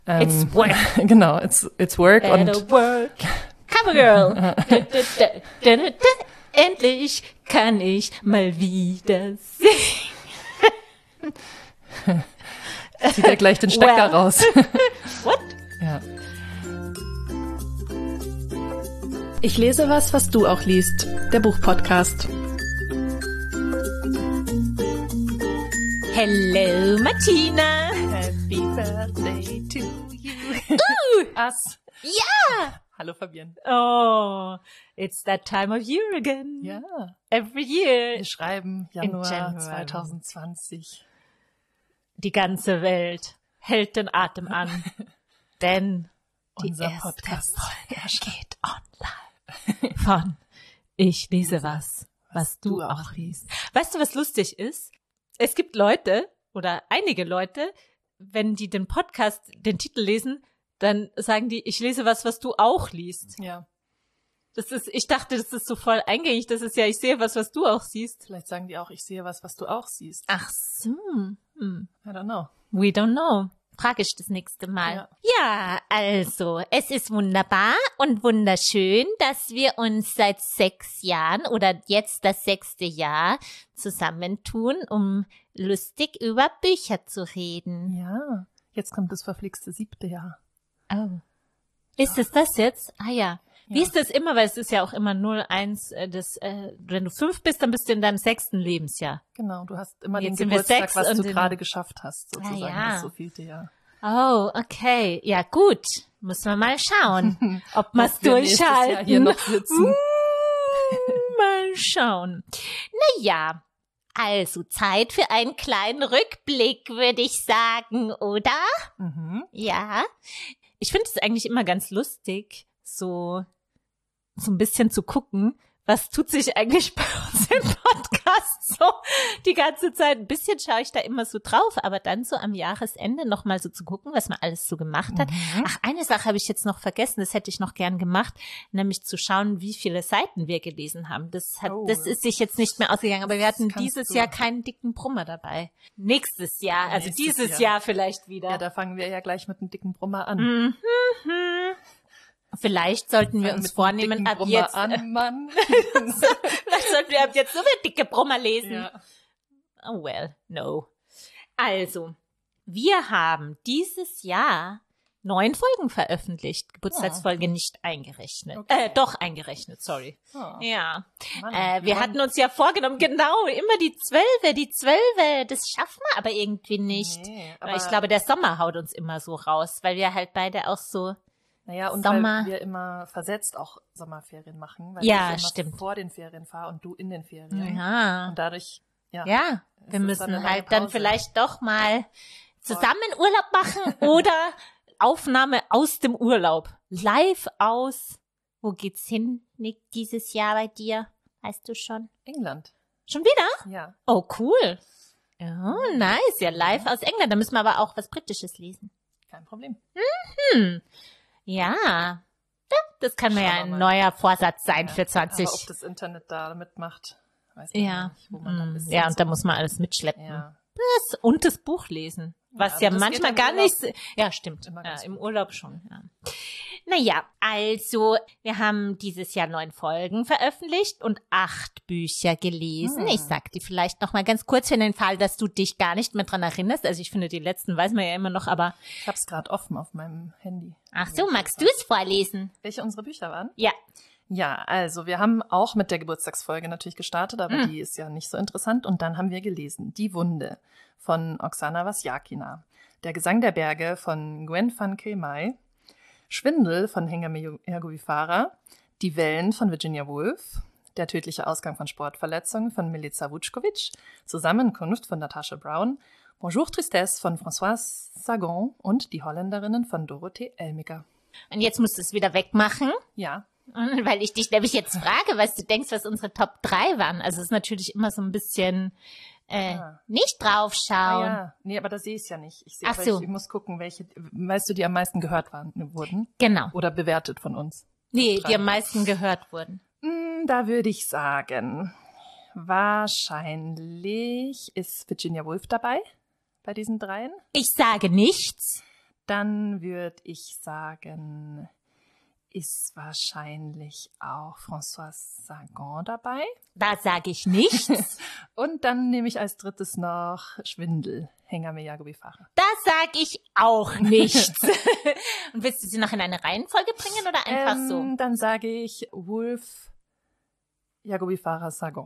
It's work. Genau, it's work. Better work. Covergirl. Endlich kann ich mal wieder singen. Zieht er gleich den Stecker raus. What? Ja. Ich lese was du auch liest. Der Buchpodcast. Hello, Martina. Happy Birthday to you. Us. Ja. Hallo Fabienne. Oh, it's that time of year again. Ja. Every year. Wir schreiben Januar 2020. Die ganze Welt hält den Atem an, denn Unser die erste Podcast Folge geht online. Von Ich lese was du auch liest. Weißt du, was lustig ist? Es gibt Leute oder einige Leute, wenn die den Podcast, den Titel lesen, dann sagen die, ich lese was du auch liest. Ja. Ich dachte, das ist so voll eingängig. Das ist ja, ich sehe was du auch siehst. Vielleicht sagen die auch, ich sehe was du auch siehst. Ach so. I don't know. We don't know. Frage ich das nächste Mal. Ja, also, es ist wunderbar und wunderschön, dass wir uns seit 6 Jahren oder jetzt das 6. Jahr zusammentun, um lustig über Bücher zu reden. Ja, jetzt kommt das verflixte 7. Jahr. Oh. Ist es das jetzt? Ah ja. Wie ist das immer? Weil es ist ja auch immer 01, wenn du 5 bist, dann bist du in deinem 6. Lebensjahr. Genau, du hast immer den Jetzt sind wir Geburtstag, 6 was du und gerade geschafft hast, sozusagen, ja. das so vielte Jahr. Oh, okay. Ja, gut. Müssen wir mal schauen, ob wir es Ob wir nächstes Jahr durchhalten. hier noch sitzen. Mal schauen. Naja, also Zeit für einen kleinen Rückblick, würde ich sagen, oder? Mhm. Ja. Ich finde es eigentlich immer ganz lustig, so ein bisschen zu gucken, was tut sich eigentlich bei uns im Podcast so die ganze Zeit. Ein bisschen schaue ich da immer so drauf, aber dann so am Jahresende nochmal so zu gucken, was man alles so gemacht hat. Ach, eine Sache habe ich jetzt noch vergessen, das hätte ich noch gern gemacht, nämlich zu schauen, wie viele Seiten wir gelesen haben. Das ist sich jetzt nicht mehr ausgegangen, aber wir hatten dieses Jahr keinen dicken Brummer dabei. Nächstes Jahr, also dieses Jahr vielleicht wieder. Ja, da fangen wir ja gleich mit einem dicken Brummer an. Vielleicht sollten wir uns vornehmen, ab jetzt, Mann. vielleicht sollten wir ab jetzt so eine dicke Brummer lesen. Ja. Oh well, no. Also, wir haben dieses Jahr 9 Folgen veröffentlicht. Geburtstagsfolge nicht eingerechnet. Okay. Doch eingerechnet, sorry. Oh. Ja. Mann, Wir hatten uns ja vorgenommen, genau, immer die 12, das schaffen wir aber irgendwie nicht. Nee, Weil ich glaube, der Sommer haut uns immer so raus, weil wir halt beide auch so. Naja, und Sommer. weil wir immer versetzt auch Sommerferien machen, weil Ja, ich immer stimmt. vor den Ferien fahre und du in den Ferien. Ja. Und dadurch, Ja, es wir ist dann müssen eine halt lange dann Pause. vielleicht doch mal zusammen Urlaub machen oder Aufnahme aus dem Urlaub. Live aus. Wo geht's hin, Nick, dieses Jahr bei dir? Weißt du schon? England. Schon wieder? Ja. Oh, cool. Oh, nice. Ja, live aus England. Da müssen wir aber auch was Britisches lesen. Kein Problem. Ja. Das kann mir ja Schauen wir ein mal. neuer Vorsatz sein für Aber 20. ob das Internet da mitmacht, weiß man Ja. nicht, wo man dann bis Ja, jetzt und da muss man alles mitschleppen. ja. Und das Buch lesen. Was Ja, ja aber das manchmal geht gar im nicht. Urlaub Ja, stimmt. immer Ja, ganz im gut. Urlaub schon. Ja. Naja, also wir haben dieses Jahr 9 Folgen veröffentlicht und 8 Bücher gelesen. Ich sag die vielleicht noch mal ganz kurz für den Fall, dass du dich gar nicht mehr dran erinnerst. Also ich finde, die letzten weiß man ja immer noch, aber Ich hab's gerade offen auf meinem Handy. ach so, magst du es vorlesen? Welche unsere Bücher waren? Ja. Ja, also wir haben auch mit der Geburtstagsfolge natürlich gestartet, aber die ist ja nicht so interessant. Und dann haben wir gelesen Die Wunde von Oksana Vasjakina, Der Gesang der Berge von Gwen van Keimai, Schwindel von Hengame Ergovifara, Die Wellen von Virginia Woolf, Der tödliche Ausgang von Sportverletzungen von Milica Vučković, Zusammenkunft von Natasha Brown, Bonjour Tristesse von Françoise Sagan und Die Holländerinnen von Dorothee Elmiger. Und jetzt musst du es wieder wegmachen. Ja, Weil ich dich nämlich jetzt frage, was du denkst, was unsere Top 3 waren. Also es ist natürlich immer so ein bisschen nicht draufschauen. ja. Nee, aber da sehe ich es ja nicht. Ich sehe, Ach so. ich muss gucken, welche, weißt du, die am meisten gehört wurden Genau. oder bewertet von uns. Nee, Top 3. die am meisten gehört wurden. Da würde ich sagen, wahrscheinlich ist Virginia Woolf dabei, bei diesen 3. Ich sage nichts. Dann würde ich sagen, ist wahrscheinlich auch François Sagan dabei. Da sage ich nichts. Und dann nehme ich als drittes noch Schwindel, Hengame Yagubi-Fahrer. Da sage ich auch nichts. Und willst du sie noch in eine Reihenfolge bringen oder einfach so? Dann sage ich Wolf, Yagubi-Fahrer, Sagan.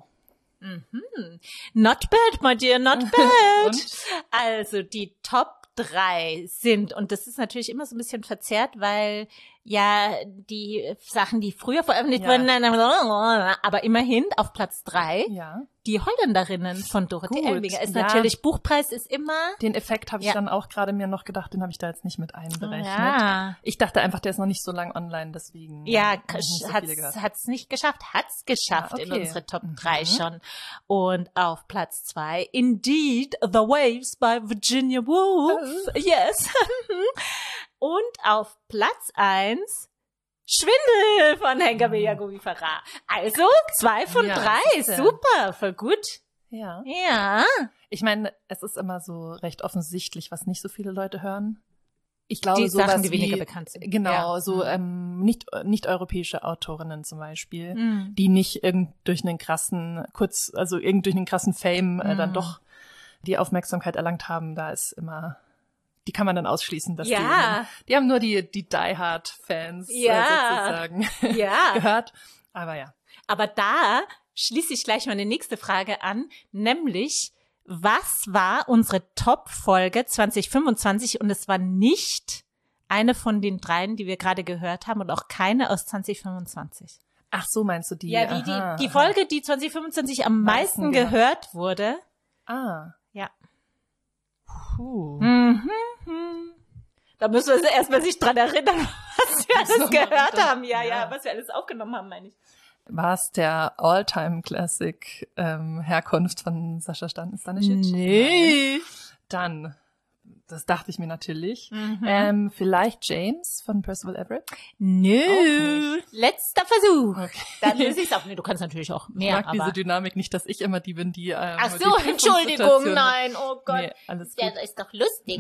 Not bad, my dear, not bad. Und? Also die Top 3 sind, und das ist natürlich immer so ein bisschen verzerrt, weil ja die Sachen, die früher veröffentlicht wurden, aber immerhin auf Platz 3 Ja. die Holländerinnen von Dorothee Gut, Elvinger. Ist ja. natürlich, Buchpreis ist immer... Den Effekt habe ich Ja. dann auch gerade mir noch gedacht, den habe ich da jetzt nicht mit einberechnet. Ja. Ich dachte einfach, der ist noch nicht so lang online, deswegen Ja, habe ich nicht so viele gehört. hat's nicht geschafft, hat's geschafft Ah, okay. in unsere Top 3 schon. Und auf Platz 2, Indeed, The Waves by Virginia Woolf. Yes. Und auf Platz 1, Schwindel von Hengame Yagubi-Fahrer. Also 2 von Ja, 3, siehste. super, voll gut. Ja. Ja. Ich meine, es ist immer so recht offensichtlich, was nicht so viele Leute hören. Ich glaube, Die sowas Sachen, die wie, weniger bekannt sind. Genau, Ja. so nicht europäische Autorinnen zum Beispiel, Mhm. die nicht durch einen krassen Fame dann doch die Aufmerksamkeit erlangt haben. Da ist immer, die kann man dann ausschließen, dass Ja. die haben nur die Die-Hard-Fans Ja. sozusagen Ja. gehört. Aber ja. Aber da schließe ich gleich meine nächste Frage an, nämlich, was war unsere Top-Folge 2025? Und es war nicht eine von den 3, die wir gerade gehört haben und auch keine aus 2025. Ach so, meinst du die? Ja, die Folge, die 2025 am meisten gehört wurde. Ah. Ja. Puh. Mhm. Da müssen wir uns erstmal sich dran erinnern, was wir alles gehört haben. Ja, was wir alles aufgenommen haben, meine ich. War es der All-Time-Classic Herkunft von Sascha Stanisic? Nee. Dann, das dachte ich mir natürlich, Mhm. vielleicht James von Percival Everett. Nö. Auch Letzter Versuch. Okay. Dann löse ich es auf. Nee, du kannst natürlich auch Ich mehr, mag diese aber... Dynamik nicht, dass ich immer die bin, die Ach die so, Entschuldigung, Prüfungssituation- nein, oh Gott. Nee, alles Ja, gut. das ist doch lustig.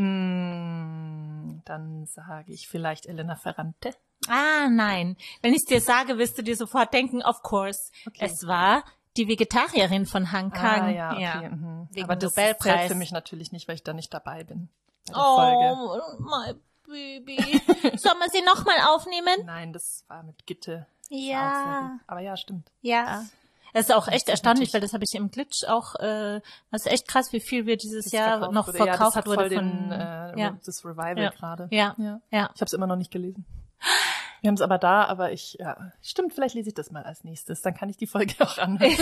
Dann sage ich vielleicht Elena Ferrante. Ah, nein. Wenn ich es dir sage, wirst du dir sofort denken, of course. Okay. Es war die Vegetarierin von Han Kang. Ja, okay. Wegen Aber das Nobelpreis. zählt für mich natürlich nicht, weil ich da nicht dabei bin. Bei der Folge. Oh, my baby. Sollen wir sie nochmal aufnehmen? Nein, das war mit Gitte. Auch sehr Ja, gut. Aber ja, stimmt. ja. Es ist auch echt ist erstaunlich, natürlich- weil das habe ich im Glitch auch, das ist echt krass, wie viel wir dieses Das Jahr noch wurde. Ja, das verkauft hat wurde voll von, den, das Revival Ja. gerade. ja, Ja. ja. Ich habe es immer noch nicht gelesen. Wir haben es aber da, aber stimmt, vielleicht lese ich das mal als nächstes. Dann kann ich die Folge auch anhören.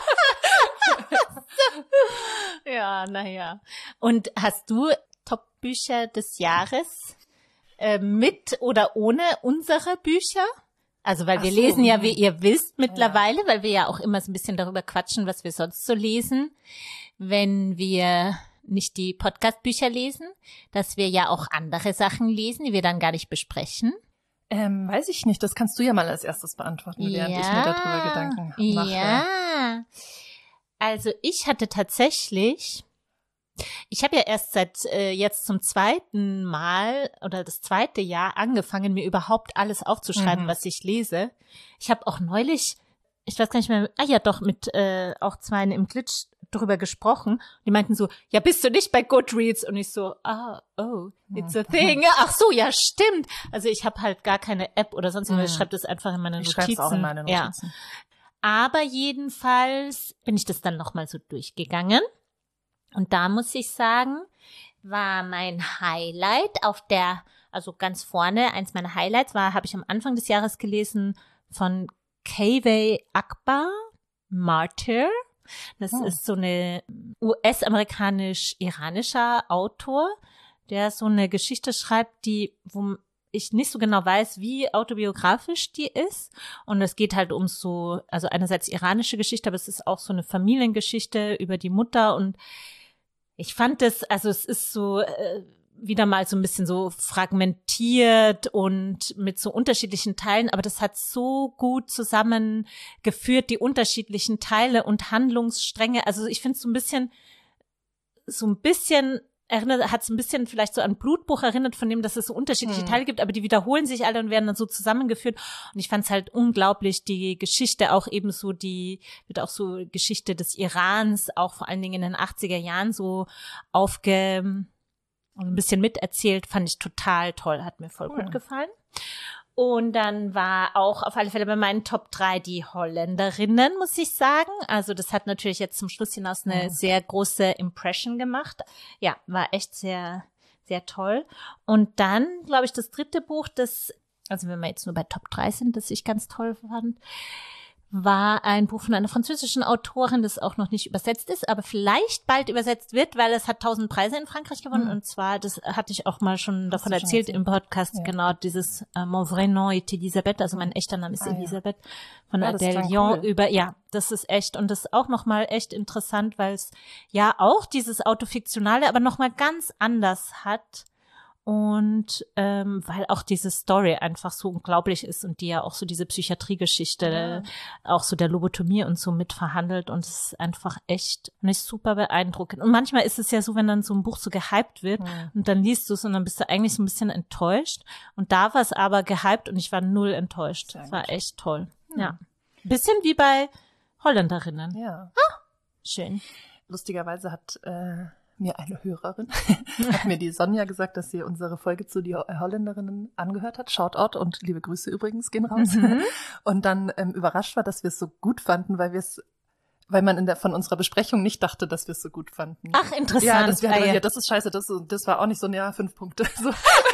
Ja, naja. Und hast du Top-Bücher des Jahres mit oder ohne unsere Bücher? Also, weil wir Ach so, lesen ja, wie ihr wisst mittlerweile, weil wir ja auch immer so ein bisschen darüber quatschen, was wir sonst so lesen, wenn wir nicht die Podcast-Bücher lesen, dass wir ja auch andere Sachen lesen, die wir dann gar nicht besprechen. Weiß ich nicht, das kannst du ja mal als erstes beantworten, während ich mir darüber Gedanken mache. Ja, also ich hatte tatsächlich, ich habe ja erst seit jetzt zum 2. Mal oder das 2. Jahr angefangen, mir überhaupt alles aufzuschreiben, was ich lese. Ich habe auch neulich, ich weiß gar nicht mehr, mit auch 2 im Glitch drüber gesprochen. Die meinten so, ja, bist du nicht bei Goodreads? Und ich so, it's a thing. Ach so, ja, stimmt. Also ich habe halt gar keine App oder sonst irgendwas. Ich schreibe das einfach in meine Ich Notizen. schreibe es auch in meine Notizen. Ja. Aber jedenfalls bin ich das dann nochmal so durchgegangen. Und da muss ich sagen, war mein Highlight also ganz vorne, eins meiner Highlights habe ich am Anfang des Jahres gelesen von Kaveh Akbar, Martyr. Das ist so eine US-amerikanisch-iranischer Autor, der so eine Geschichte schreibt, wo ich nicht so genau weiß, wie autobiografisch die ist. Und es geht halt um so, also einerseits iranische Geschichte, aber es ist auch so eine Familiengeschichte über die Mutter. Und ich fand es ist so wieder mal so ein bisschen so fragmentiert und mit so unterschiedlichen Teilen, aber das hat so gut zusammengeführt, die unterschiedlichen Teile und Handlungsstränge. Also ich finde es so ein bisschen hat es ein bisschen vielleicht so an Blutbuch erinnert, von dem, dass es so unterschiedliche Teile gibt, aber die wiederholen sich alle und werden dann so zusammengeführt. Und ich fand es halt unglaublich, die Geschichte auch eben so, wird auch so Geschichte des Irans, auch vor allen Dingen in den 80er Jahren so ein bisschen miterzählt, fand ich total toll, hat mir voll gut gefallen. Und dann war auch auf alle Fälle bei meinen Top 3 die Holländerinnen, muss ich sagen. Also das hat natürlich jetzt zum Schluss hinaus eine sehr große Impression gemacht. Ja, war echt sehr, sehr toll. Und dann, glaube ich, das dritte Buch, also wenn wir jetzt nur bei Top 3 sind, das ich ganz toll fand, war ein Buch von einer französischen Autorin, das auch noch nicht übersetzt ist, aber vielleicht bald übersetzt wird, weil es hat 1000 Preise in Frankreich gewonnen. Und zwar, das hatte ich auch mal schon davon erzählt im Podcast, genau, dieses Mon vrai nom est Elisabeth, also mein echter Name ist Elisabeth, von Adèle Lyon das ist echt, und das ist auch nochmal echt interessant, weil es ja auch dieses Autofiktionale, aber nochmal ganz anders hat. Und weil auch diese Story einfach so unglaublich ist und die ja auch so diese Psychiatriegeschichte, auch so der Lobotomie und so mitverhandelt, und es ist einfach echt nicht super beeindruckend. Und manchmal ist es ja so, wenn dann so ein Buch so gehypt wird und dann liest du es und dann bist du eigentlich so ein bisschen enttäuscht. Und da war es aber gehypt und ich war null enttäuscht. Es war echt toll. Ja. Bisschen wie bei Holländerinnen. Ja. Schön. Lustigerweise hat mir eine Hörerin, hat mir die Sonja gesagt, dass sie unsere Folge zu die Holländerinnen angehört hat. Shoutout und liebe Grüße übrigens gehen raus. Und dann überrascht war, dass wir es so gut fanden, weil man von unserer Besprechung nicht dachte, dass wir es so gut fanden. Ach, interessant. Ja, das ist scheiße, das war auch nicht so, 5 Punkte. So.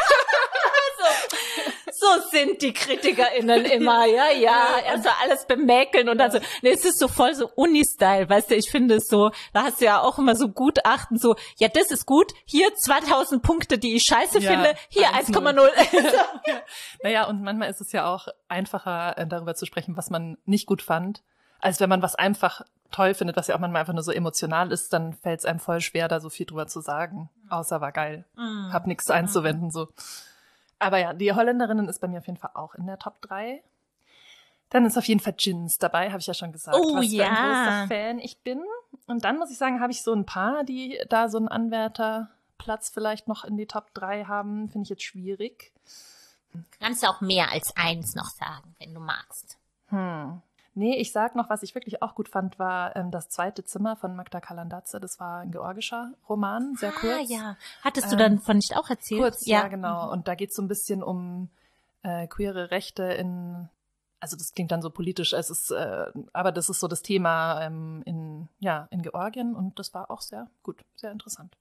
So sind die KritikerInnen immer, ja. Also alles bemäkeln und dann so, es ist so voll so Uni-Style, weißt du, ich finde es so, da hast du ja auch immer so Gutachten, so, ja, das ist gut, hier 2000 Punkte, die ich scheiße finde, hier 1,0. Naja, und manchmal ist es ja auch einfacher, darüber zu sprechen, was man nicht gut fand, als wenn man was einfach toll findet, was ja auch manchmal einfach nur so emotional ist, dann fällt es einem voll schwer, da so viel drüber zu sagen, außer war geil, hab nichts einzuwenden, so. Aber ja, die Holländerinnen ist bei mir auf jeden Fall auch in der Top 3. Dann ist auf jeden Fall Jins dabei, habe ich ja schon gesagt, was für ein großer Fan ich bin. Und dann muss ich sagen, habe ich so ein paar, die da so einen Anwärterplatz vielleicht noch in die Top 3 haben. Finde ich jetzt schwierig. Kannst du auch mehr als eins noch sagen, wenn du magst. Nee, ich sag noch, was ich wirklich auch gut fand, war Das zweite Zimmer von Magda Kalandadze. Das war ein georgischer Roman, sehr kurz. Ja. Hattest du dann von nicht auch erzählt? Kurz, ja genau. Und da geht es so ein bisschen um queere Rechte also das klingt dann so politisch, aber das ist so das Thema in Georgien, und das war auch sehr gut, sehr interessant.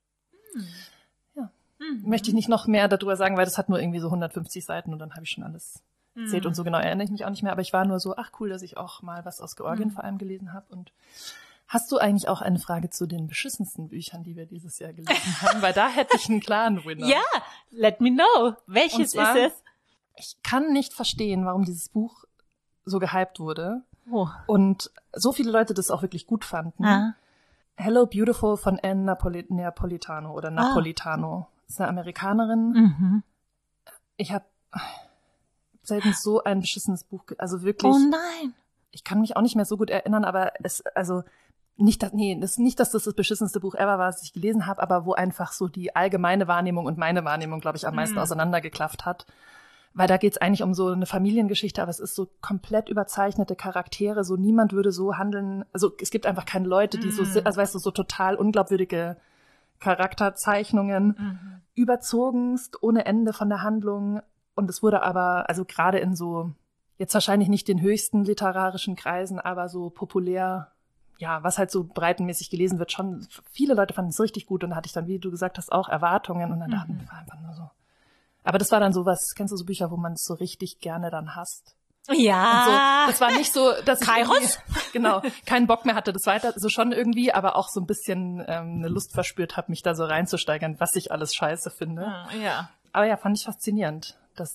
Ja. Möchte ich nicht noch mehr darüber sagen, weil das hat nur irgendwie so 150 Seiten und dann habe ich schon alles erzählt und so genau erinnere ich mich auch nicht mehr, aber ich war nur so, ach cool, dass ich auch mal was aus Georgien vor allem gelesen habe. Und hast du eigentlich auch eine Frage zu den beschissensten Büchern, die wir dieses Jahr gelesen haben? Weil da hätte ich einen klaren Winner. Ja, let me know. Welches ist es? Ich kann nicht verstehen, warum dieses Buch so gehypt wurde und so viele Leute das auch wirklich gut fanden. Hello Beautiful von Anne Napolitano oder Napolitano. Das ist eine Amerikanerin. Ich habe selten so ein beschissenes Buch, also wirklich. Oh nein. Ich kann mich auch nicht mehr so gut erinnern, aber nicht, dass das beschissenste Buch ever war, das ich gelesen habe, aber wo einfach so die allgemeine Wahrnehmung und meine Wahrnehmung, glaube ich, am meisten auseinandergeklafft hat. Weil da geht es eigentlich um so eine Familiengeschichte, aber es ist so komplett überzeichnete Charaktere, so niemand würde so handeln, also es gibt einfach keine Leute, die so, also weißt du, so total unglaubwürdige Charakterzeichnungen, überzogenst, ohne Ende von der Handlung. Und es wurde aber, also gerade in so, jetzt wahrscheinlich nicht den höchsten literarischen Kreisen, aber so populär, ja, was halt so breitenmäßig gelesen wird, schon, viele Leute fanden es richtig gut, und da hatte ich dann, wie du gesagt hast, auch Erwartungen, und dann dachten wir einfach nur so. Aber das war dann so was, kennst du so Bücher, wo man es so richtig gerne dann hasst? Ja. So, das war nicht so, dass Kairos? Genau, keinen Bock mehr hatte, das weiter, so schon irgendwie, aber auch so ein bisschen eine Lust verspürt habe, mich da so reinzusteigern, was ich alles scheiße finde. Ja. Aber ja, fand ich faszinierend, dass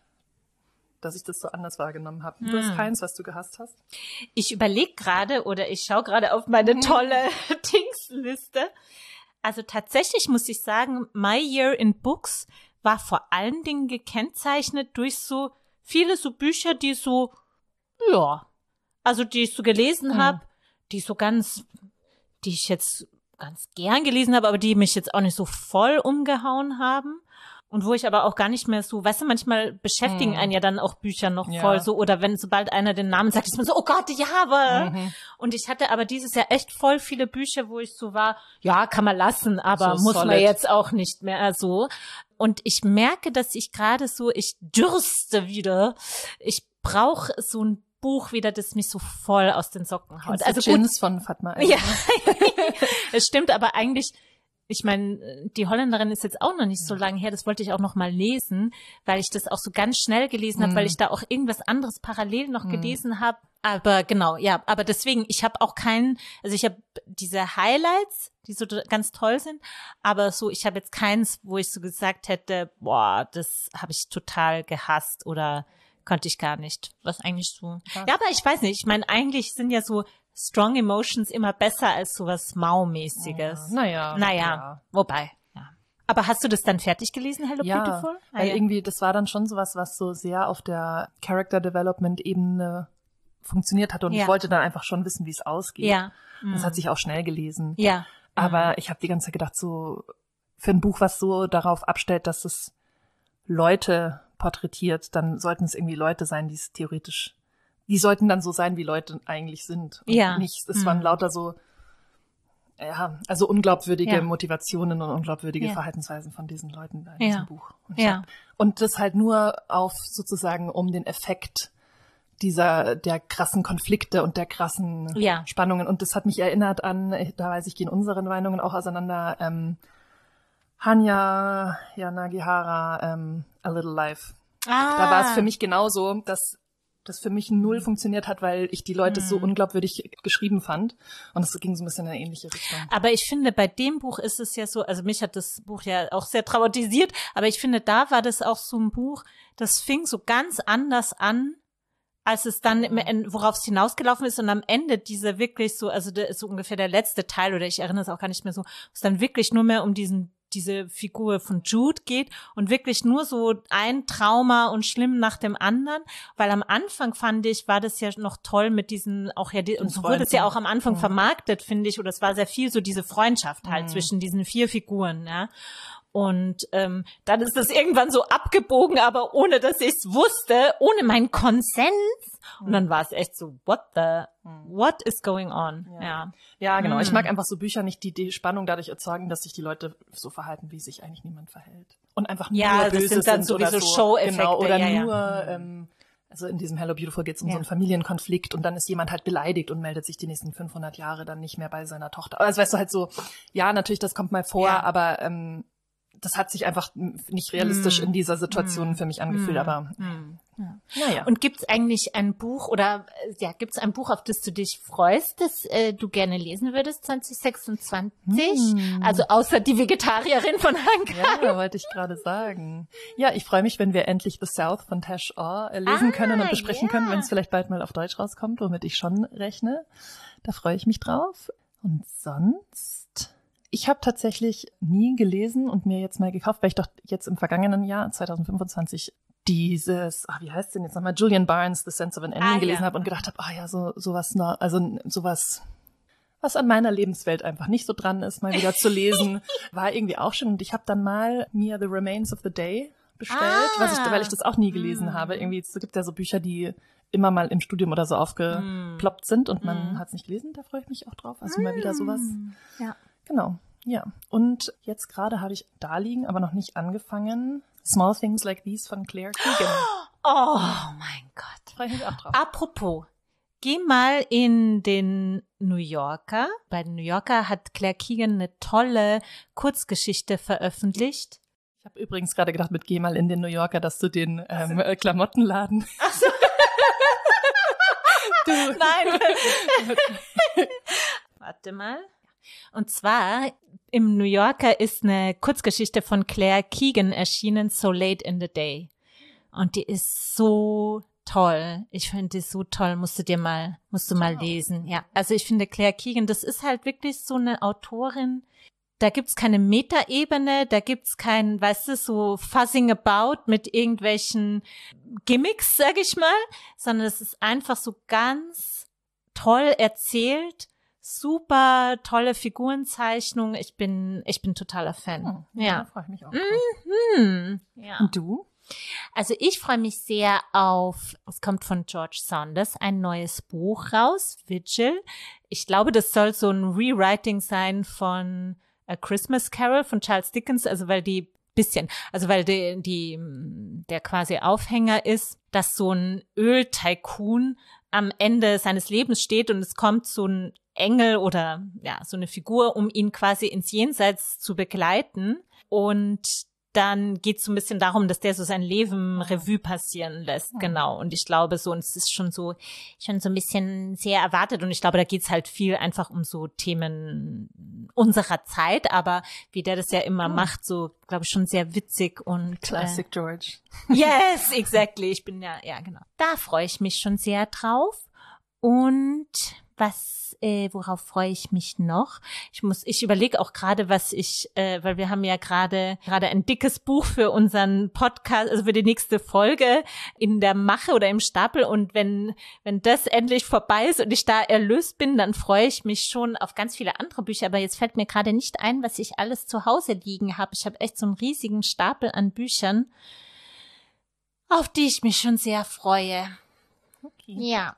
ich das so anders wahrgenommen habe. Du hast keins, was du gehasst hast? Ich überlege gerade oder ich schaue gerade auf meine tolle Dingsliste. Also tatsächlich muss ich sagen, My Year in Books war vor allen Dingen gekennzeichnet durch so viele so Bücher, die so, ja, also die ich so gelesen habe, die ich jetzt ganz gern gelesen habe, aber die mich jetzt auch nicht so voll umgehauen haben. Und wo ich aber auch gar nicht mehr so, weißt du, manchmal beschäftigen einen ja dann auch Bücher noch voll so, oder sobald einer den Namen sagt, ist man so, oh Gott, ja, aber. Und ich hatte aber dieses Jahr echt voll viele Bücher, wo ich so war, ja, kann man lassen, aber so muss solid. Man jetzt auch nicht mehr so. Und ich merke, dass ich gerade so, ich dürste wieder, ich brauche so ein Buch wieder, das mich so voll aus den Socken haut. Also Gins von Fatma. Ja, es stimmt, aber eigentlich, ich meine, die Holländerin ist jetzt auch noch nicht so lange her, das wollte ich auch noch mal lesen, weil ich das auch so ganz schnell gelesen habe, weil ich da auch irgendwas anderes parallel noch gelesen habe. Aber genau, ja, aber deswegen, ich habe auch also ich habe diese Highlights, die so ganz toll sind, aber so, ich habe jetzt keins, wo ich so gesagt hätte, boah, das habe ich total gehasst oder konnte ich gar nicht, was eigentlich so. Ja, aber ich weiß nicht, ich meine, eigentlich sind ja so Strong Emotions immer besser als sowas Mau-mäßiges. Naja, wobei, ja. Aber hast du das dann fertig gelesen, Hello Beautiful? Weil irgendwie, das war dann schon sowas, was so sehr auf der Character Development Ebene funktioniert hat und ich wollte dann einfach schon wissen, wie es ausgeht. Ja. Das hat sich auch schnell gelesen. Ja. Aber ich habe die ganze Zeit gedacht, so für ein Buch, was so darauf abstellt, dass es Leute porträtiert, dann sollten es irgendwie Leute sein, die es theoretisch, die sollten dann so sein, wie Leute eigentlich sind. Und nicht, es waren lauter so, also unglaubwürdige Motivationen und unglaubwürdige Verhaltensweisen von diesen Leuten in diesem Buch. Und das halt nur auf sozusagen um den Effekt der krassen Konflikte und der krassen Spannungen. Und das hat mich erinnert an, da weiß ich, gehen unsere Meinungen auch auseinander, Hanya Yanagihara, A Little Life. Da war es für mich genauso, dass das für mich null funktioniert hat, weil ich die Leute so unglaubwürdig geschrieben fand. Und es ging so ein bisschen in eine ähnliche Richtung. Aber ich finde, bei dem Buch ist es ja so, also mich hat das Buch ja auch sehr traumatisiert, aber ich finde, da war das auch so ein Buch, das fing so ganz anders an, als es dann, worauf es hinausgelaufen ist und am Ende dieser wirklich so, also so ungefähr der letzte Teil, oder ich erinnere es auch gar nicht mehr so, es dann wirklich nur mehr um diese Figur von Jude geht und wirklich nur so ein Trauma und schlimm nach dem anderen, weil am Anfang fand ich, war das ja noch toll mit diesen, auch ja, und so wurde es ja auch am Anfang vermarktet, finde ich, oder es war sehr viel so diese Freundschaft halt zwischen diesen 4 Figuren, ja. Und dann ist das irgendwann so abgebogen, aber ohne, dass ich es wusste, ohne meinen Konsens. Und dann war es echt so, what is going on? Ja, genau. Ich mag einfach so Bücher nicht, die Spannung dadurch erzeugen, dass sich die Leute so verhalten, wie sich eigentlich niemand verhält. Und einfach nur böse das sind dann sowieso so. Show-Effekte. Genau, oder nur, also in diesem Hello Beautiful geht es um so einen Familienkonflikt und dann ist jemand halt beleidigt und meldet sich die nächsten 500 Jahre dann nicht mehr bei seiner Tochter. Also weißt du halt so, ja, natürlich, das kommt mal vor, aber das hat sich einfach nicht realistisch in dieser Situation für mich angefühlt, aber naja. Und gibt's eigentlich ein Buch gibt's ein Buch, auf das du dich freust, das du gerne lesen würdest 2026? Also außer die Vegetarierin von Hanka. Ja, wollte ich gerade sagen. Ja, ich freue mich, wenn wir endlich The South von Tash Orr lesen können und besprechen können, wenn es vielleicht bald mal auf Deutsch rauskommt, womit ich schon rechne. Da freue ich mich drauf. Und sonst? Ich habe tatsächlich nie gelesen und mir jetzt mal gekauft, weil ich doch jetzt im vergangenen Jahr, 2025, dieses, wie heißt denn jetzt nochmal, Julian Barnes, The Sense of an Ending gelesen habe und gedacht habe, sowas noch, also sowas, was an meiner Lebenswelt einfach nicht so dran ist, mal wieder zu lesen, war irgendwie auch schön. Und ich habe dann mal mir The Remains of the Day bestellt, weil ich das auch nie gelesen habe. Irgendwie, es gibt ja so Bücher, die immer mal im Studium oder so aufgeploppt sind und man hat es nicht gelesen, da freue ich mich auch drauf. Also mal wieder sowas. Ja. Genau, ja. Und jetzt gerade habe ich da liegen, aber noch nicht angefangen. Small Things Like These von Claire Keegan. Oh mein Gott. Freue ich mich auch drauf. Apropos, geh mal in den New Yorker. Bei den New Yorker hat Claire Keegan eine tolle Kurzgeschichte veröffentlicht. Ich habe übrigens gerade gedacht, mit geh mal in den New Yorker, dass du den Klamottenladen. Ach so. Nein. Warte mal. Und zwar im New Yorker ist eine Kurzgeschichte von Claire Keegan erschienen, So Late in the Day. Und die ist so toll. Ich finde die so toll. Musst du mal lesen. Ja, also ich finde Claire Keegan, das ist halt wirklich so eine Autorin. Da gibt's keine Metaebene, da gibt's kein, weißt du, so fuzzing about mit irgendwelchen Gimmicks, sag ich mal, sondern es ist einfach so ganz toll erzählt, super tolle Figurenzeichnung. Ich bin totaler Fan. Da freue ich mich auch. Ja. Und du? Also ich freue mich sehr auf, es kommt von George Saunders, ein neues Buch raus, Vigil. Ich glaube, das soll so ein Rewriting sein von A Christmas Carol von Charles Dickens, also weil der quasi Aufhänger ist, dass so ein Öl-Tycoon am Ende seines Lebens steht und es kommt so ein Engel oder ja, so eine Figur, um ihn quasi ins Jenseits zu begleiten. Und dann geht es so ein bisschen darum, dass der so sein Leben Revue passieren lässt, genau. Und ich glaube so, und es ist schon so ein bisschen sehr erwartet und ich glaube, da geht's halt viel einfach um so Themen unserer Zeit, aber wie der das ja immer macht, so, glaube ich, schon sehr witzig und Classic George. Yes, exactly. Ich bin ja, genau. Da freue ich mich schon sehr drauf. Und worauf freue ich mich noch? Ich überlege auch gerade, weil wir haben ja gerade ein dickes Buch für unseren Podcast, also für die nächste Folge in der Mache oder im Stapel. Und wenn das endlich vorbei ist und ich da erlöst bin, dann freue ich mich schon auf ganz viele andere Bücher. Aber jetzt fällt mir gerade nicht ein, was ich alles zu Hause liegen habe. Ich habe echt so einen riesigen Stapel an Büchern, auf die ich mich schon sehr freue. Okay. Ja.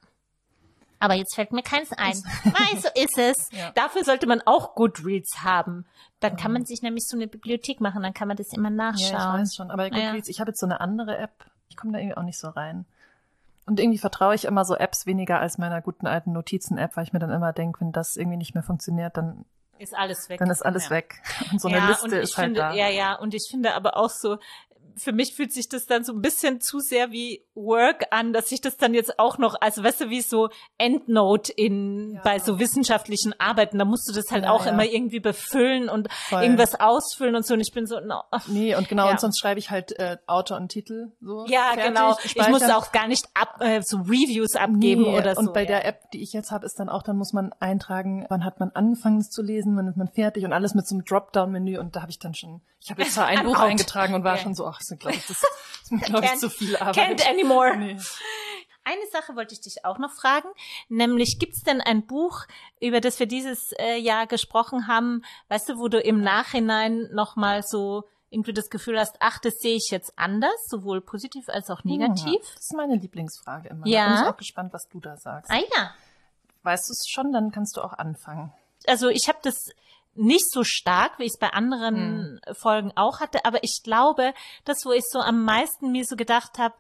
Aber jetzt fällt mir keins ein. Nein, so ist es. Ja. Dafür sollte man auch Goodreads haben. Dann kann man sich nämlich so eine Bibliothek machen, dann kann man das immer nachschauen. Ja, ich weiß schon. Aber Goodreads, ich habe jetzt so eine andere App. Ich komme da irgendwie auch nicht so rein. Und irgendwie vertraue ich immer so Apps weniger als meiner guten alten Notizen-App, weil ich mir dann immer denke, wenn das irgendwie nicht mehr funktioniert, dann ist alles weg. Dann ist alles weg. Und so eine Liste ist halt da. Ja, und ich finde aber auch so, für mich fühlt sich das dann so ein bisschen zu sehr wie Work an, dass ich das dann jetzt auch noch, also weißt du, wie so Endnote bei so wissenschaftlichen Arbeiten, da musst du das halt auch immer irgendwie befüllen und irgendwas ausfüllen und so, und ich bin so, no. Nee, und genau, und sonst schreibe ich halt Autor und Titel so. Ja, fertig, genau. Ich muss auch gar nicht so Reviews abgeben oder so. Und bei der App, die ich jetzt habe, ist dann auch, dann muss man eintragen, wann hat man angefangen es zu lesen, wann ist man fertig und alles mit so einem Dropdown-Menü, und da habe ich dann schon, ich habe jetzt zwar ein Buch eingetragen und war schon so, das ist mir, glaube ich, zu viel Arbeit. Can't anymore. Nee. Eine Sache wollte ich dich auch noch fragen, nämlich gibt's denn ein Buch, über das wir dieses Jahr gesprochen haben, weißt du, wo du im Nachhinein nochmal so irgendwie das Gefühl hast, ach, das sehe ich jetzt anders, sowohl positiv als auch negativ? Ja, das ist meine Lieblingsfrage immer. Ja. Da bin ich auch gespannt, was du da sagst. Ah ja. Weißt du es schon, dann kannst du auch anfangen. Also ich habe das nicht so stark, wie ich es bei anderen Folgen auch hatte, aber ich glaube, das, wo ich so am meisten mir so gedacht habe,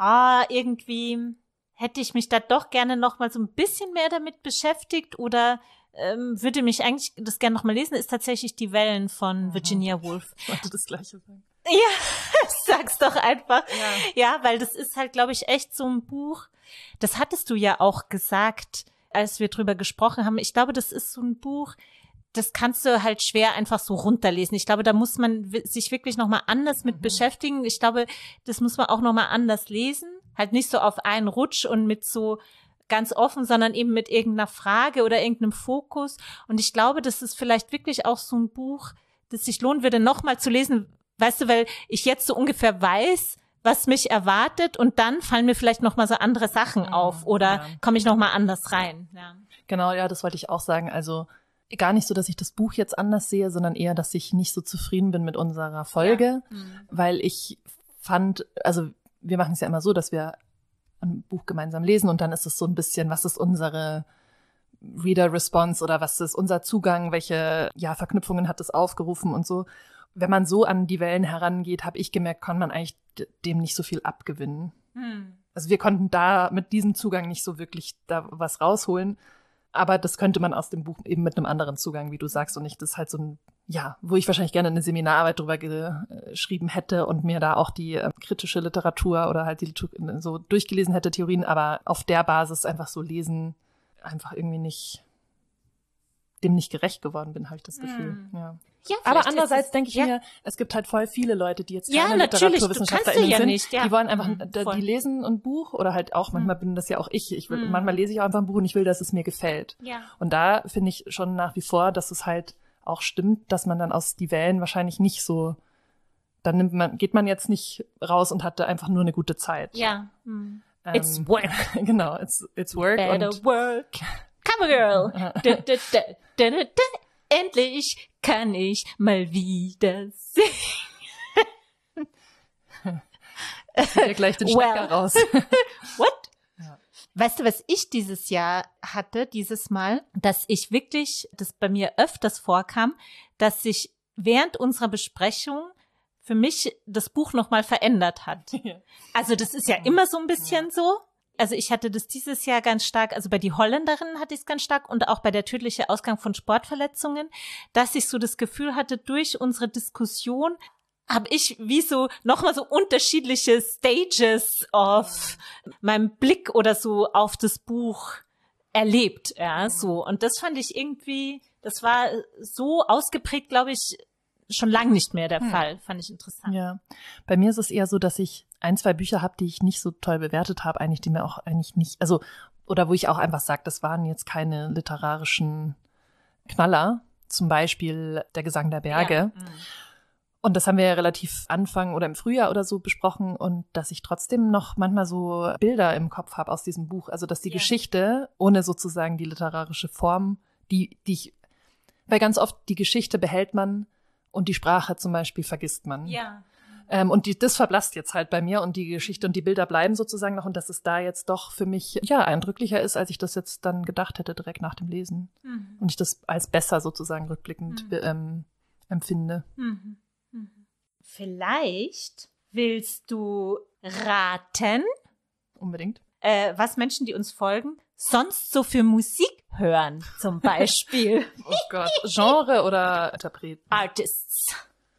irgendwie hätte ich mich da doch gerne noch mal so ein bisschen mehr damit beschäftigt oder würde mich eigentlich das gerne noch mal lesen, ist tatsächlich Die Wellen von Virginia Woolf. Ich wollte das Gleiche sagen. Ja, sag's doch einfach. Ja, weil das ist halt, glaube ich, echt so ein Buch, das hattest du ja auch gesagt, als wir drüber gesprochen haben. Ich glaube, das ist so ein Buch, das kannst du halt schwer einfach so runterlesen. Ich glaube, da muss man sich wirklich nochmal anders mit beschäftigen. Ich glaube, das muss man auch nochmal anders lesen. Halt nicht so auf einen Rutsch und mit so ganz offen, sondern eben mit irgendeiner Frage oder irgendeinem Fokus. Und ich glaube, das ist vielleicht wirklich auch so ein Buch, das sich lohnen würde, nochmal zu lesen. Weißt du, weil ich jetzt so ungefähr weiß, was mich erwartet, und dann fallen mir vielleicht nochmal so andere Sachen auf oder komme ich nochmal anders rein. Ja. Genau, ja, das wollte ich auch sagen. Also gar nicht so, dass ich das Buch jetzt anders sehe, sondern eher, dass ich nicht so zufrieden bin mit unserer Folge, weil ich fand, also wir machen es ja immer so, dass wir ein Buch gemeinsam lesen und dann ist es so ein bisschen, was ist unsere Reader-Response oder was ist unser Zugang, welche Verknüpfungen hat es aufgerufen und so. Wenn man so an die Wellen herangeht, habe ich gemerkt, kann man eigentlich dem nicht so viel abgewinnen. Also wir konnten da mit diesem Zugang nicht so wirklich da was rausholen. Aber das könnte man aus dem Buch eben mit einem anderen Zugang, wie du sagst, und nicht, das ist halt so ein, wo ich wahrscheinlich gerne eine Seminararbeit drüber geschrieben hätte und mir da auch die kritische Literatur oder halt die so durchgelesen hätte, Theorien, aber auf der Basis einfach so lesen, einfach irgendwie dem nicht gerecht geworden bin, habe ich das Gefühl. Ja, aber andererseits denke ich mir, es gibt halt voll viele Leute, die jetzt keine LiteraturwissenschaftlerInnen sind, nicht, die wollen einfach, die lesen ein Buch oder halt auch, manchmal bin das ja auch manchmal lese ich auch einfach ein Buch und ich will, dass es mir gefällt. Ja. Und da finde ich schon nach wie vor, dass es halt auch stimmt, dass man dann aus die Wellen wahrscheinlich nicht so, dann geht man jetzt nicht raus und hatte einfach nur eine gute Zeit. Ja. It's work. Genau, it's work. Better work. Kann Girl. Endlich kann ich mal wieder singen. Ja, gleich den Stecker raus. What? Ja. Weißt du, was ich dieses Jahr hatte, dieses Mal, dass ich wirklich, das bei mir öfters vorkam, dass sich während unserer Besprechung für mich das Buch nochmal verändert hat. Also das ist ja immer so ein bisschen so. Also ich hatte das dieses Jahr ganz stark, also bei Die Holländerin hatte ich es ganz stark und auch bei Der tödliche Ausgang von Sportverletzungen, dass ich so das Gefühl hatte, durch unsere Diskussion habe ich wie so nochmal so unterschiedliche Stages of meinem Blick oder so auf das Buch erlebt, ja, so. Und das fand ich irgendwie, das war so ausgeprägt, glaube ich, schon lang nicht mehr der Fall. Fand ich interessant. Ja, bei mir ist es eher so, dass ich 1, 2 Bücher habe, die ich nicht so toll bewertet habe, eigentlich, die mir auch eigentlich nicht, also, oder wo ich auch einfach sage, das waren jetzt keine literarischen Knaller, zum Beispiel Der Gesang der Berge. Ja. Und das haben wir ja relativ Anfang oder im Frühjahr oder so besprochen und dass ich trotzdem noch manchmal so Bilder im Kopf habe aus diesem Buch. Also dass die Geschichte, ohne sozusagen die literarische Form, die ich, weil ganz oft die Geschichte behält man und die Sprache zum Beispiel vergisst man. Ja. Und das verblasst jetzt halt bei mir und die Geschichte und die Bilder bleiben sozusagen noch und dass es da jetzt doch für mich ja eindrücklicher ist, als ich das jetzt dann gedacht hätte direkt nach dem Lesen. Und ich das als besser sozusagen rückblickend empfinde. Vielleicht willst du raten, Unbedingt. was Menschen, die uns folgen, sonst so für Musik hören, zum Beispiel. Oh Gott. Genre oder Interpreten? Artists.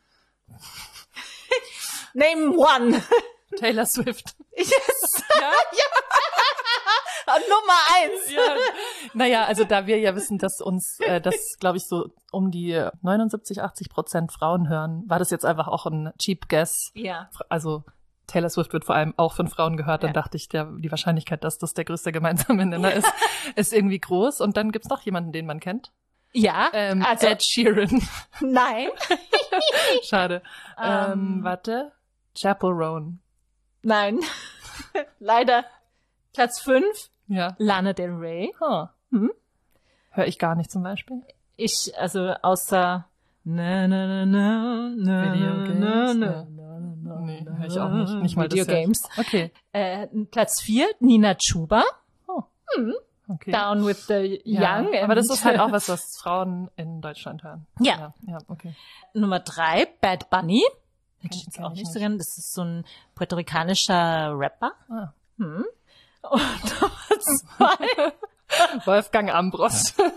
Name one. Taylor Swift. Yes. Ja? Nummer 1. Ja. Naja, also da wir ja wissen, dass uns, das glaube ich so um die 79-80% Frauen hören, war das jetzt einfach auch ein cheap guess. Ja. Also Taylor Swift wird vor allem auch von Frauen gehört, dann dachte ich, die Wahrscheinlichkeit, dass das der größte gemeinsame Nenner ist irgendwie groß. Und dann gibt's noch jemanden, den man kennt. Ja, also Ed Sheeran. nein. Schade. Warte. Chappell Roan. Nein. Leider Platz 5. Ja. Lana Del Rey. Höre ich gar nicht zum Beispiel. Ich, also außer na na na na na Video na Games, na. Nee, höre ich auch nicht. Nicht mal Video das. Games. Okay. Platz 4, Nina Chuba. Okay. Down with the Ja, Young. aber das ist halt auch was Frauen in Deutschland hören. Ja. Ja, okay. Nummer 3, Bad Bunny. Hätte ich jetzt Kenn auch ich nicht so nicht. gern. Das ist so ein puerto-ricanischer Rapper. Ah. Und Nummer 2. Wolfgang Ambros. Das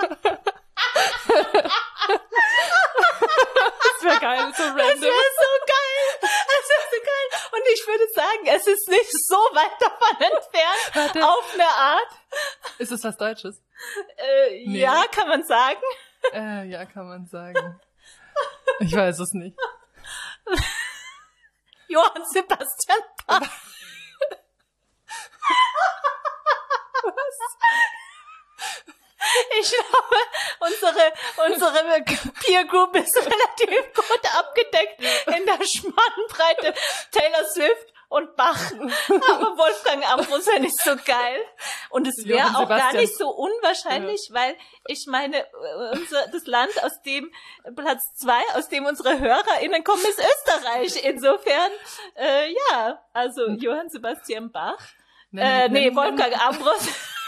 wäre geil, so random. Das wäre so geil. Das wäre so geil. Und ich würde sagen, es ist nicht so weit davon entfernt. Warte. Auf eine Art. Ist es was Deutsches? Nee. Ja, kann man sagen. Ja, kann man sagen. Ich weiß es nicht. Johann Sebastian Bach. Ich glaube, unsere Peer Group ist relativ gut abgedeckt in der Spannbreite Taylor Swift und Bach. Aber Wolfgang Ambros wäre nicht so geil. Und es wäre Johann auch gar Sebastian. nicht so unwahrscheinlich, weil ich meine, das Land, aus dem Platz 2, aus dem unsere HörerInnen kommen, ist Österreich. Insofern, ja, also Johann Sebastian Bach. Wolfgang Ambros.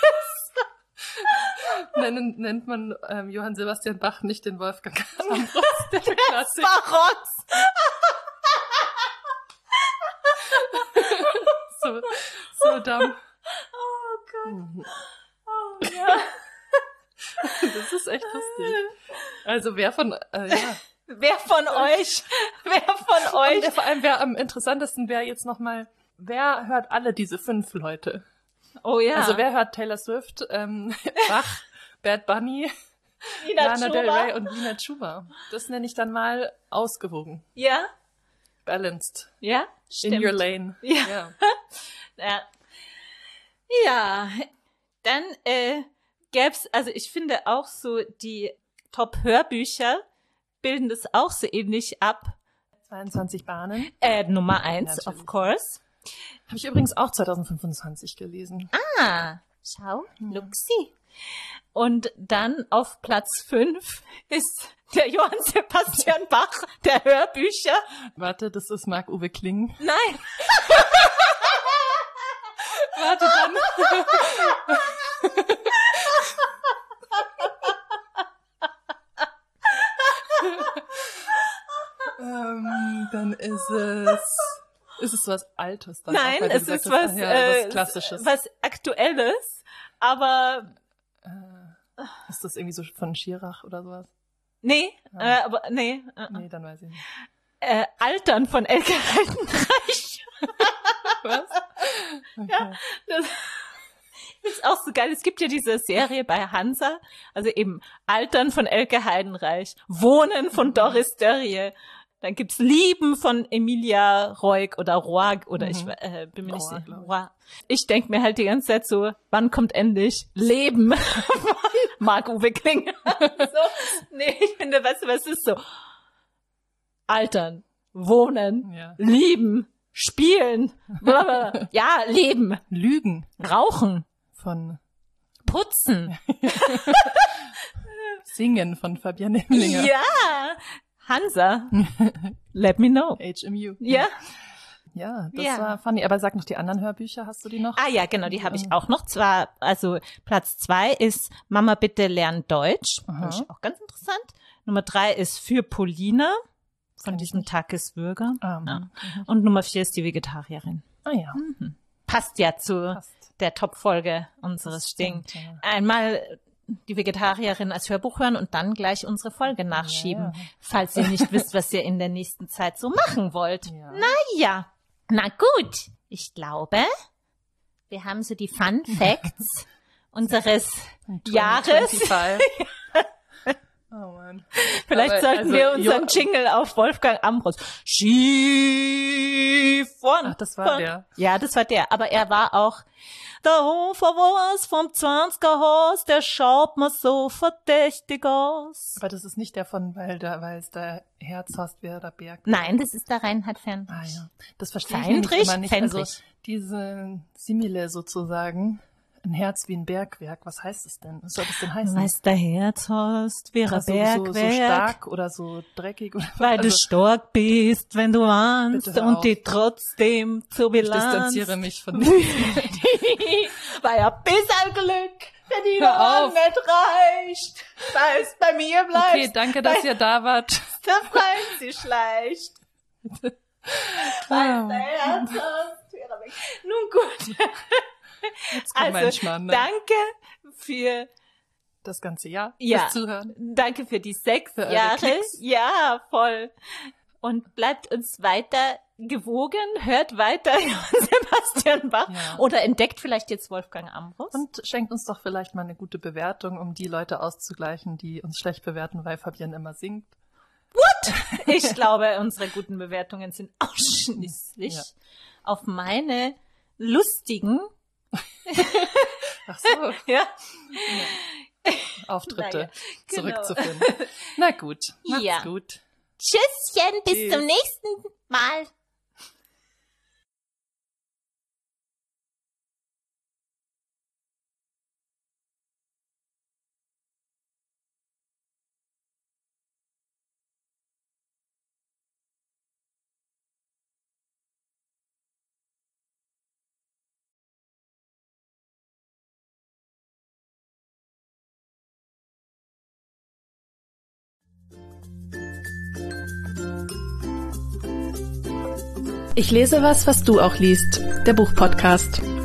Nennt man Johann Sebastian Bach nicht den Wolfgang Ambros, der Klassik. Barocks. so dumm. Oh Gott. Oh ja. Das ist echt lustig. Also wer von Wer von euch? Und vor allem wer am interessantesten wäre jetzt nochmal, wer hört alle diese 5 Leute? Oh ja. Also wer hört Taylor Swift, Bach, Bad Bunny, Lana Del Rey und Nina Chuba? Das nenne ich dann mal ausgewogen. Ja? Balanced. Ja? Stimmt. In your lane. Ja. Ja. Ja. Dann gäb's, also ich finde auch so die Top-Hörbücher bilden das auch so ähnlich ab. 22 Bahnen. Nummer 1, Natürlich. of course. Habe ich übrigens auch 2025 gelesen. Ah, schau, Luxi. Und dann auf Platz 5 ist der Johann Sebastian Bach der Hörbücher. Warte, das ist Marc-Uwe Kling. Nein. Warte, dann ist es was Altes dann? Nein, auch, es ist was Klassisches. Was Aktuelles, aber ist das irgendwie so von Schirach oder sowas? nee, aber nee. Nee, dann weiß ich nicht. Altern von Elke Heidenreich. Was? Okay. Ja, das ist auch so geil. Es gibt ja diese Serie bei Hansa, also eben Altern von Elke Heidenreich, Wohnen von Doris Dörrie. Dann gibt's Lieben von Emilia Roig oder Roig oder ich bin mir nicht sicher. Ich denk mir halt die ganze Zeit so, wann kommt endlich Leben von Marc-Uwe Kling? So, nee, ich finde, weißt du, was ist so? Altern, wohnen, lieben, spielen, blablabla. Ja, leben, Lügen rauchen, von putzen, Singen von Fabienne Hemmlinger. ja, Hansa, let me know. HMU. Ja. Ja, das war funny. Aber sag noch die anderen Hörbücher, hast du die noch? Ah ja, genau, die habe ich auch noch. Zwar, also Platz 2 ist Mama, bitte lern Deutsch. Fand ich auch ganz interessant. Nummer 3 ist Für Polina von diesem Takis Würger. Ja. Und Nummer 4 ist die Vegetarierin. Ah ja. Passt ja zu der Top-Folge unseres Sting. Ja. Einmal die Vegetarierin als Hörbuch hören und dann gleich unsere Folge nachschieben, falls ihr nicht wisst, was ihr in der nächsten Zeit so machen wollt. Ja. Naja, na gut. Ich glaube, wir haben so die Fun Facts unseres Jahres. Oh Mann. Vielleicht sollten wir unseren Jingle auf Wolfgang Ambros. Skifahren. Ach, das war der. Ja, das war der. Aber er war auch der Hofer was vom 20er Haus, der schaut mir so verdächtig aus. Aber das ist nicht der von, weil es der Herzhorst wäre, der Berg. Nein, das ist der Reinhard Fendrich. Ah ja. Das verstehe ich nämlich immer nicht. Also diese Simile sozusagen. Ein Herz wie ein Bergwerk, was heißt es denn? Was soll das denn heißen? Weißt der Herzhorst wäre also Bergwerk. So stark oder so dreckig. Oder weil du stark bist, wenn du ahnst und die trotzdem zur Bilanz. Ich distanziere mich von dir. Weil ein bisschen Glück, wenn die Hand nicht reicht, weil es bei mir bleibt. Okay, danke, dass ihr da wart. Der Freund sich schleicht. Weil der Herzhorst wäre weg. Nun gut. Jetzt kommt mein Schmarrn, ne? Danke für das ganze Jahr, fürs Zuhören. Danke für die 6 Jahre. Ja, voll. Und bleibt uns weiter gewogen, hört weiter Sebastian Bach oder entdeckt vielleicht jetzt Wolfgang Ambros. Und schenkt uns doch vielleicht mal eine gute Bewertung, um die Leute auszugleichen, die uns schlecht bewerten, weil Fabienne immer singt. What? Ich glaube, unsere guten Bewertungen sind ausschließlich auf meine lustigen Ach so. Auftritte zurückzufinden. Na gut, macht's gut. Tschüsschen, bis zum nächsten Mal. Ich lese was du auch liest. Der Buchpodcast.